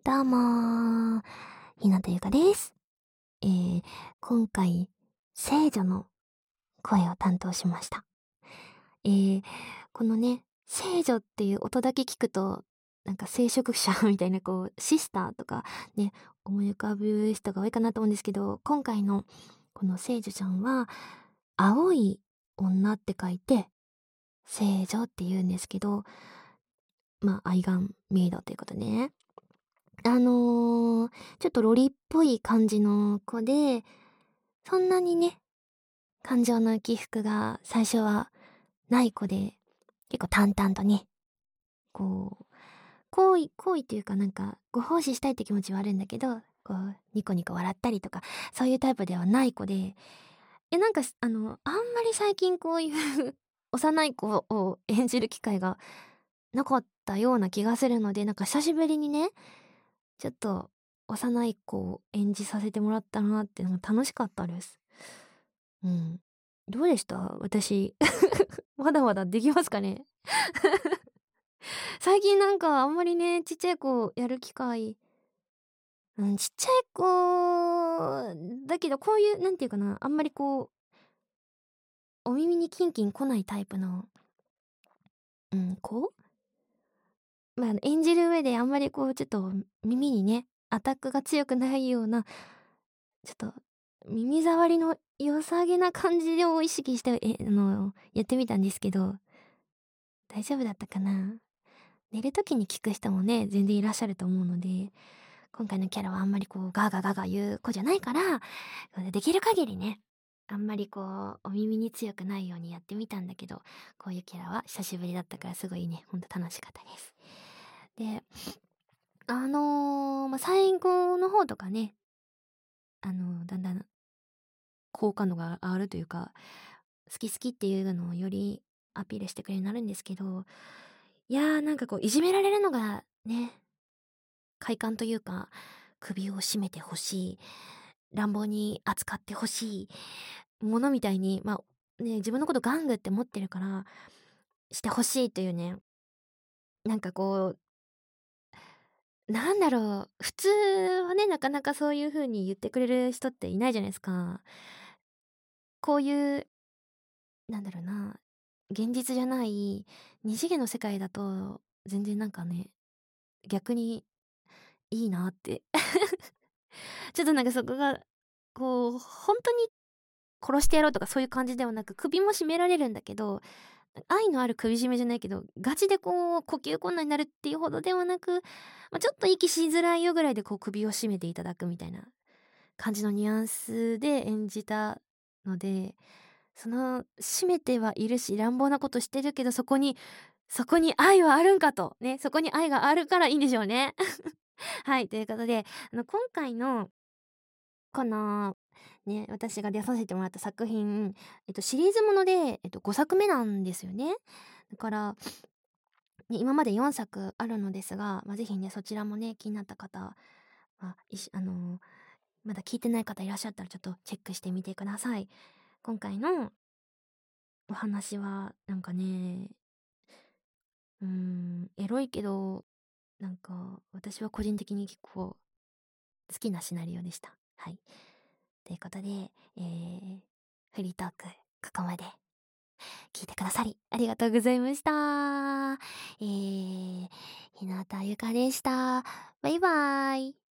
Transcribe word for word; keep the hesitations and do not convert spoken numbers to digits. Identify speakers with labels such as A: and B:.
A: どうもー、ひなたゆかです。えー、今回、聖女の声を担当しました。えー、このね、聖女っていう音だけ聞くと、なんか聖職者みたいな、こう、シスターとかね、思い浮かぶ人が多いかなと思うんですけど、今回のこの聖女ちゃんは、青い女って書いて、聖女って言うんですけど、まあ、愛玩メイドということね。あのー、ちょっとロリっぽい感じの子で、そんなにね、感情の起伏が最初はない子で、結構淡々とね、こう、好意、好意っていうかなんか、ご奉仕したいって気持ちはあるんだけど、こう、ニコニコ笑ったりとか、そういうタイプではない子で、え、なんか、あの、あんまり最近こういう幼い子を演じる機会がなかったような気がするので、なんか久しぶりにね、ちょっと幼い子を演じさせてもらったなってのが楽しかったです。うん。どうでした私。まだまだできますかね。最近なんかあんまりね、ちっちゃい子やる機会、うん、ちっちゃい子、だけどこういう、なんていうかな、あんまりこう、お耳にキンキン来ないタイプの、うん、子まあ、演じる上であんまりこう、ちょっと耳にね、アタックが強くないような、ちょっと耳障りの良さげな感じを意識して、え、あの、やってみたんですけど、大丈夫だったかな？寝る時に聞く人もね、全然いらっしゃると思うので、今回のキャラはあんまりこうガーガーガーガー言う子じゃないから、できる限りね、あんまりこう、お耳に強くないようにやってみたんだけど、こういうキャラは久しぶりだったからすごいね、ほんと楽しかったです。で、あの、ま、最後の方とかね、あの、だんだん好感度が上がるというか、好き好きっていうのをよりアピールしてくれるようになるんですけど、いやーなんかこういじめられるのがね、快感というか、首を絞めてほしい、乱暴に扱ってほしいものみたいに、まあ、ね、自分のこと玩具って思ってるから、してほしいというね、なんかこう、なんだろう、普通はね、なかなかそういう風に言ってくれる人っていないじゃないですか。こういう、なんだろうな、現実じゃない二次元の世界だと、全然なんかね、逆にいいなって。ちょっとなんかそこが、こう、本当に殺してやろうとかそういう感じではなく、首も絞められるんだけど、愛のある首絞めじゃないけど、ガチでこう呼吸困難になるっていうほどではなく、ま、ちょっと息しづらいよぐらいでこう首を絞めていただくみたいな感じのニュアンスで演じたので、その締めてはいるし、乱暴なことしてるけど、そこにそこに愛はあるんかと、ね、そこに愛があるからいいんでしょうね。はい、ということで、あの、今回のこの、ね、私が出させてもらった作品、えっと、シリーズもので、えっと、ごさくめなんですよね。だから、ね、今までよんさくあるのですが、まあ、ぜひね、そちらもね、気になった方、まあ、いしあのーまだ聞いてない方いらっしゃったらちょっとチェックしてみてください。今回のお話は、なんかね、うーん、エロいけど、なんか、私は個人的に結構好きなシナリオでした。はい。ということで、えー、フリートーク、ここまで聞いてくださり、ありがとうございました。えー、ひなたゆかでした。バイバーイ。